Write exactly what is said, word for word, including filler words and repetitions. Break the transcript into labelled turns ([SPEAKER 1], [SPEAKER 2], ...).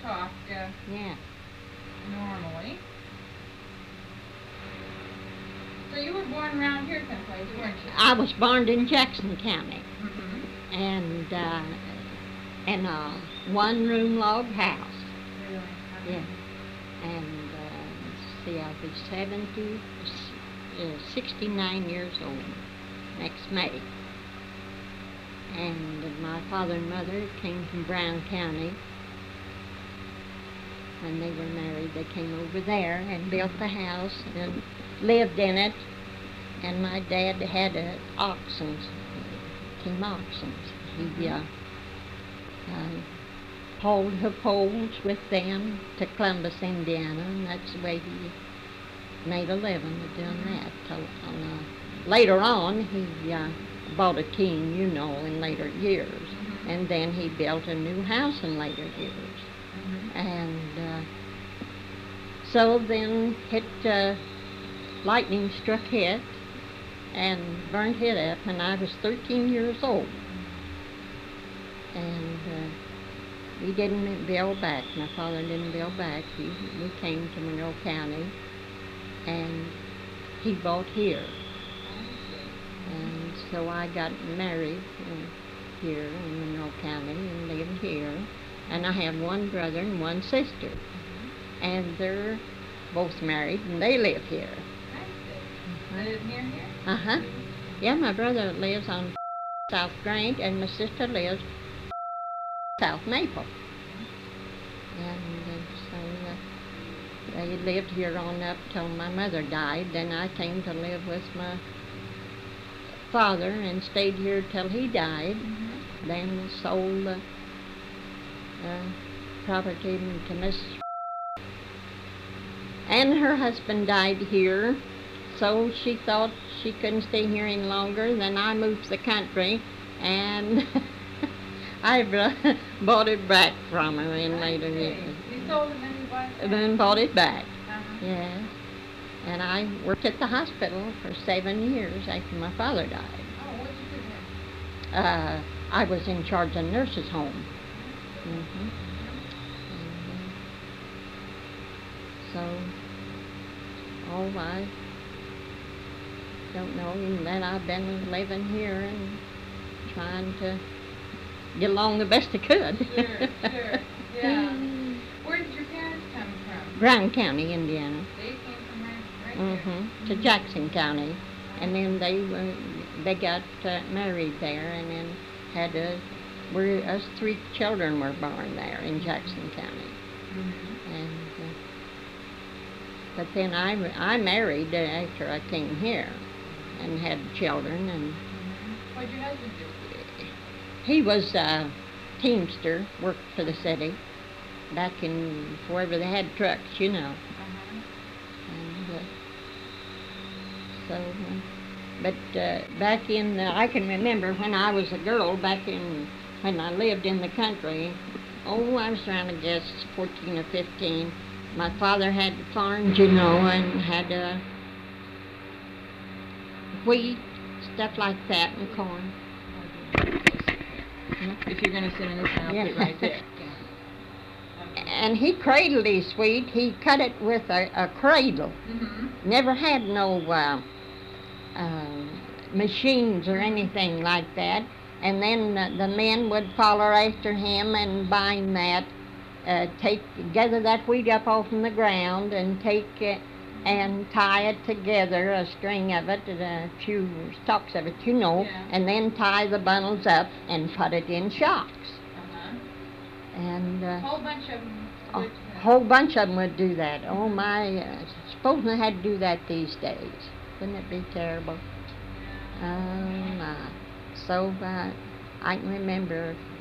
[SPEAKER 1] talk uh,
[SPEAKER 2] Yeah.
[SPEAKER 1] normally. So you were born around here someplace, weren't you?
[SPEAKER 2] I was born in Jackson County,
[SPEAKER 1] Mm-hmm.
[SPEAKER 2] and uh, in a one-room log house.
[SPEAKER 1] Really?
[SPEAKER 2] Yeah. And uh, let's see, I'll be seventy, uh, sixty-nine years old next May. And my father and mother came from Brown County. When they were married, they came over there and built the house and lived in it. And my dad had uh, oxen, team oxen. He uh, uh, hauled her poles with them to Columbus, Indiana, and that's the way he made a living of doing that. So, on, uh, later on, he uh, bought a team, you know, in later years,
[SPEAKER 1] Mm-hmm.
[SPEAKER 2] and then he built a new house in later years.
[SPEAKER 1] Mm-hmm.
[SPEAKER 2] And uh, so then hit, uh, lightning struck it and burned it up, and I was thirteen years old. And uh, we didn't build back. My father didn't build back. He, we came to Monroe County, and he bought here. And so I got married uh, here in Monroe County and lived here. And I have one brother and one sister. And they're both married, and they live here.
[SPEAKER 1] I live near here?
[SPEAKER 2] Uh-huh. Yeah, my brother lives on South Grant, and my sister lives South Maple. And uh, so uh, they lived here on up till my mother died. Then I came to live with my father and stayed here till he died.
[SPEAKER 1] Mm-hmm.
[SPEAKER 2] Then sold the uh, property to Miss. And her husband died here, so she thought she couldn't stay here any longer. Then I moved to the country, and I b- bought it back from her in later years.
[SPEAKER 1] You sold it and you bought it?
[SPEAKER 2] And then bought it back.
[SPEAKER 1] Uh-huh.
[SPEAKER 2] Yes. And I worked at the hospital for seven years after my father died.
[SPEAKER 1] Oh, what did you do there?
[SPEAKER 2] Uh, I was in charge of a nurse's home. Mm-hmm. And, uh, so, oh, I don't know. And then I've been living here and trying to get along the best I could.
[SPEAKER 1] Sure, sure, yeah. Where did your parents come from?
[SPEAKER 2] Brown County, Indiana.
[SPEAKER 1] They came from right, right there.
[SPEAKER 2] Mm-hmm. To Jackson County. And then they were, they got uh, married there, and then had a, we us three children were born there in Jackson County.
[SPEAKER 1] Mm-hmm.
[SPEAKER 2] And uh, but then I, I married uh, after I came here and had children, and
[SPEAKER 1] Mm-hmm. What did your husband do?
[SPEAKER 2] he was a teamster, worked for the city back in wherever they had trucks, you know.
[SPEAKER 1] Uh-huh.
[SPEAKER 2] And uh, so, uh, but uh, back in, uh, I can remember when I was a girl, back in, when I lived in the country, oh, I was around, I guess, fourteen or fifteen. My father had farms, you know, and had uh, wheat, stuff like that, and corn.
[SPEAKER 1] If you're going to sit in this, I'll
[SPEAKER 2] Yeah.
[SPEAKER 1] sit right there.
[SPEAKER 2] And he cradled his wheat. He cut it with a, a cradle.
[SPEAKER 1] Mm-hmm.
[SPEAKER 2] Never had no uh, uh, machines or anything like that. And then uh, the men would follow after him and bind that, uh, take gather that wheat up off from the ground and take it and tie it together, a string of it, and a few stalks of it, you know,
[SPEAKER 1] Yeah.
[SPEAKER 2] and then tie the bundles up and put it in shocks.
[SPEAKER 1] Uh-huh.
[SPEAKER 2] And
[SPEAKER 1] A
[SPEAKER 2] uh,
[SPEAKER 1] whole bunch of them.
[SPEAKER 2] a
[SPEAKER 1] would, uh,
[SPEAKER 2] whole bunch of them would do that. Oh my, uh, supposing they had to do that these days. Wouldn't it be terrible? Oh my. So uh, I can remember